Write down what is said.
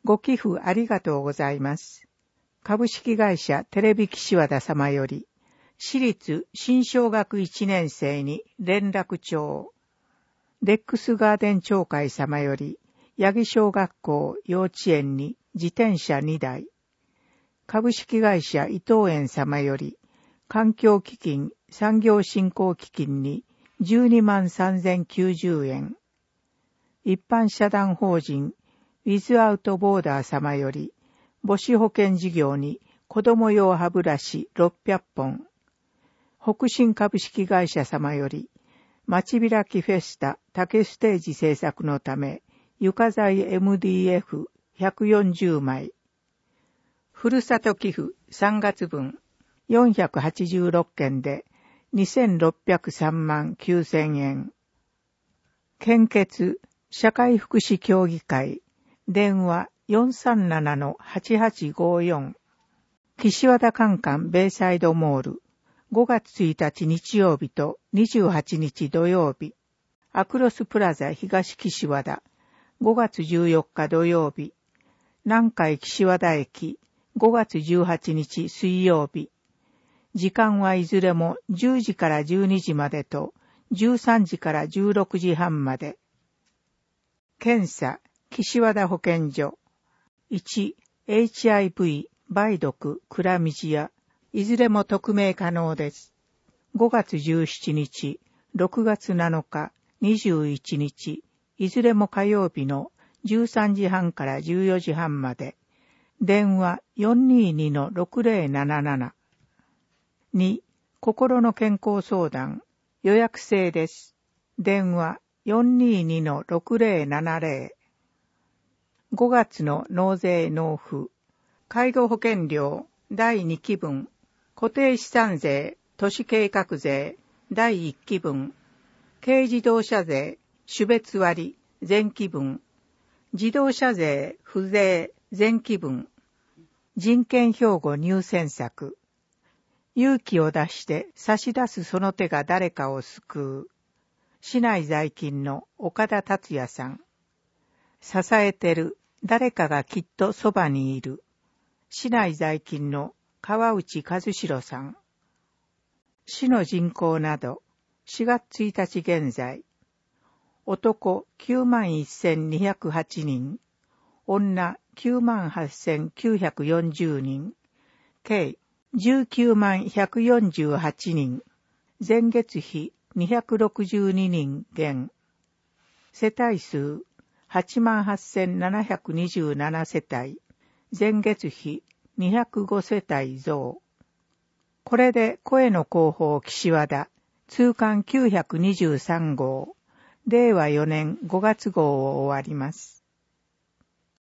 ご寄付ありがとうございます。株式会社テレビ岸和田様より、私立新小学1年生に連絡帳。レックスガーデン協会様より、八木小学校幼稚園に自転車2台。株式会社伊藤園様より、環境基金、産業振興基金に12万3090円。一般社団法人、ウィズアウトボーダー様より、母子保険事業に子供用歯ブラシ600本。北進株式会社様より、街開きフェスタ竹ステージ制作のため、床材 MDF140 枚。ふるさと寄付3月分486件で2603万9000円。献血社会福祉協議会電話 437-8854 岸和田会館ベイサイドモール5月1日日曜日と28日土曜日アクロスプラザ東岸和田5月14日土曜日南海岸和田駅5月18日水曜日時間はいずれも10時から12時までと13時から16時半まで検査岸和田保健所1 HIV 梅毒クラミジアいずれも匿名可能です。5月17日、6月7日、21日、いずれも火曜日の13時半から14時半まで。電話 422-6077。2、心の健康相談。予約制です。電話 422-6070。5月の納税納付。介護保険料第2期分。固定資産税、都市計画税、第1期分、軽自動車税、種別割、前期分、自動車税、付税、前期分、人権標語入選作、勇気を出して差し出すその手が誰かを救う、市内在勤の岡田達也さん、支えてる、誰かがきっとそばにいる、市内在勤の川内和代さん。市の人口など、4月1日現在、男91,208人、女98,940人、計19148人、前月比262人減、世帯数88,727世帯、前月比205世帯増。これで声の広報岸和田通刊923号令和4年5月号を終わります。